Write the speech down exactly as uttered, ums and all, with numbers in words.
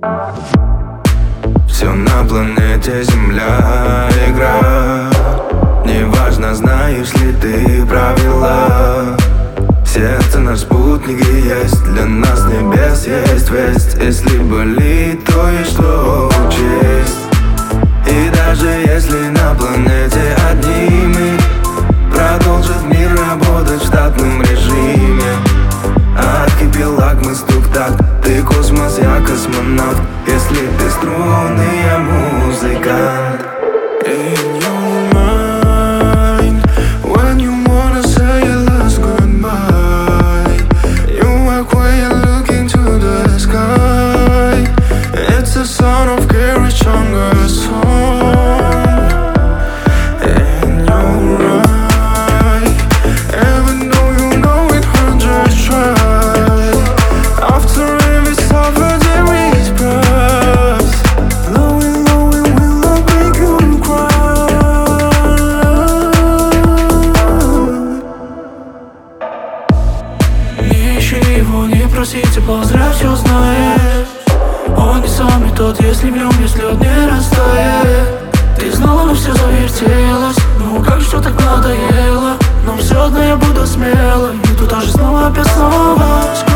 Все на планете Земля игра. Неважно, знаешь ли ты правила. Сердце наш спутник и есть. Для нас небес есть весть. Если болит, то и что учесть. И даже если на планете одни мы, продолжит мир работать в штатном режиме. Архипелаг, мы стук-так. Ты космос, я космонавт. Если ты струны, я музыкант. In your mind, when you wanna say your last goodbye, you walk when you're looking to the sky. It's the sound of Gary Chunga's song. And you're right, even though you know it hurts, just try. After every suffer there is price. Blowing low and will not make you cry. Не ищи его, не просите, поздравь, все знаешь. Он не самый тот, если в нем есть лед, не растает. Ты знала, но все завертелось. Ну как что так надоело? Но все одно я буду смелым. И тут тоже снова опять снова.